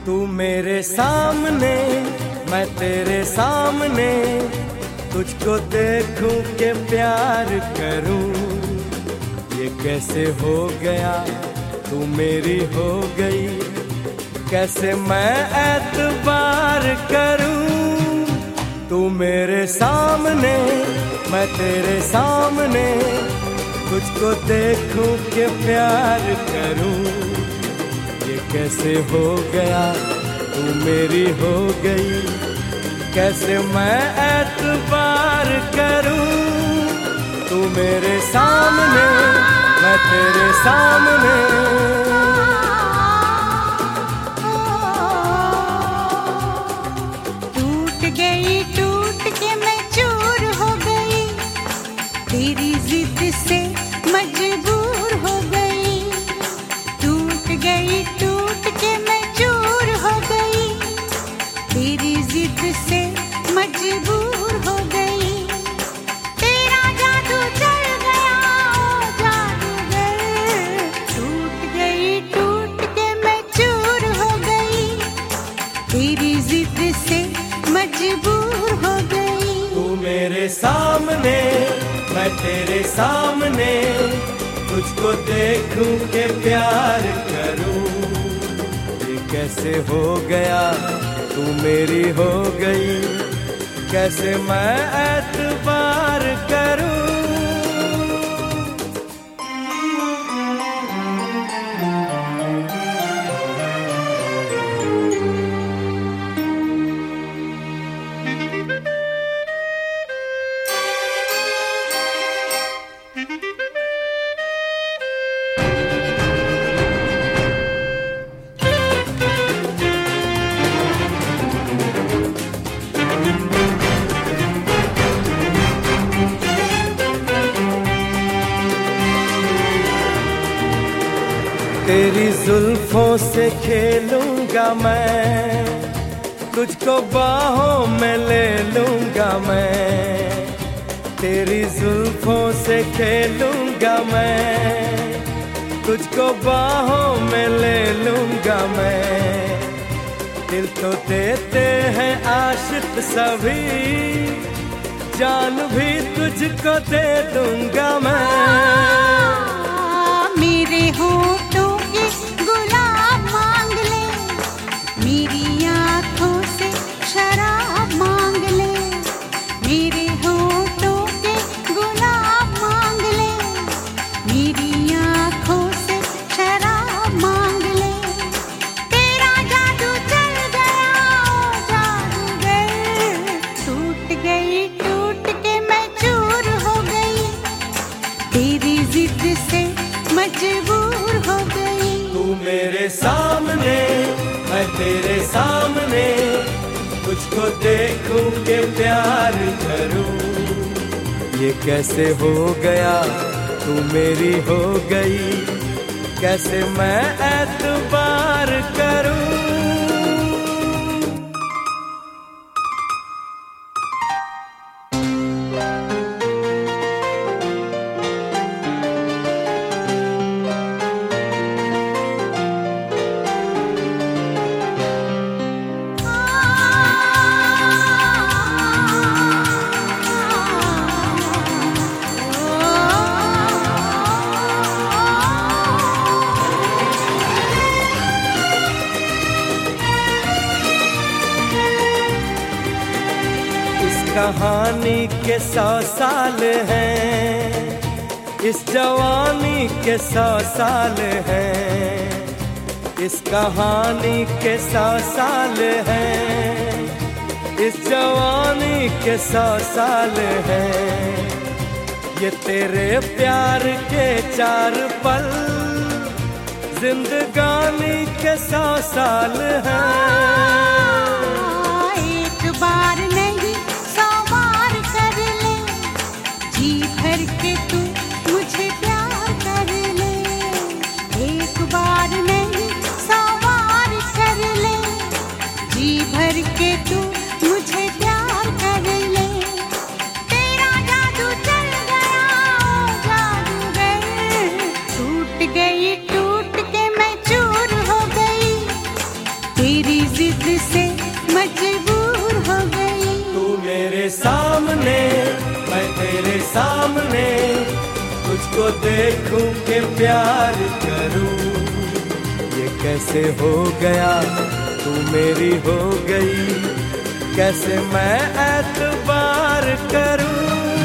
तू मेरे सामने मैं तेरे सामने, तुझको देखूं के प्यार करूं। ये कैसे हो गया तू मेरी हो गई, कैसे मैं एतबार करूं। तू मेरे सामने मैं तेरे सामने, तुझको देखूं के प्यार करूं। ये कैसे हो गया तू मेरी हो गई, कैसे मैं एतबार करूं। तू मेरे सामने मैं तेरे सामने, टूट गई टूट के मैं चूर हो गई, तेरी जिद से मजबूर हो गई। टूट गई टूट के मैं चूर हो गई, तेरी जिद से मजबूर हो गई। तेरा जादू चल गया ओ जादूगर, टूट गई टूट के मैं चूर हो गई, तेरी जिद से मजबूर हो गई। तू मेरे सामने मैं तेरे सामने, तुझको देखूं के प्यार करूं। ये कैसे हो गया तू मेरी हो गई, कैसे मैं एतबार करूं। तेरी जुल्फों से खेलूंगा मैं, तुझको बाहों में ले लूंगा मैं। तेरी जुल्फों से खेलूंगा मैं, तुझको बाहों में ले लूंगा मैं। दिल तो देते हैं आशिक सभी, जान भी तुझको दे दूंगा मैं। मेरे होठों के गुलाब मांग ले, मेरी आँखों से शराब मांग ले। मेरे होठों के गुलाब मांग ले, मेरी आँखों से शराब मांग ले। तेरा जादू चल गया ओ जादूगर, टूट गई टूट के मैं चूर हो गई, तेरी जिद से मजबूर हो गई। तू मेरे सामने मैं तेरे सामने, तुझको देखूं के प्यार करूं। ये कैसे हो गया तू मेरी हो गई, कैसे मैं एतबार करूं। कहानी के 100 साल हैं, इस जवानी के 100 साल हैं। इस कहानी के 100 साल हैं, इस जवानी के 100 साल हैं। ये तेरे प्यार के 4 पल, जिंदगानी के 100 साल हैं। एक बार नहीं 100 बार कर ले, जी भर के तू मुझे प्यार कर ले। एक बार नहीं 100 बार कर ले, जी भर के तू मुझे प्यार कर ले। तेरा जादू चल गया ओ जादूगर, टूट गई टूट के मैं चूर हो गई, तेरी सामने, तुझको देखूं के प्यार करूं। ये कैसे हो गया, तू मेरी हो गई, कैसे मैं एतबार करूं।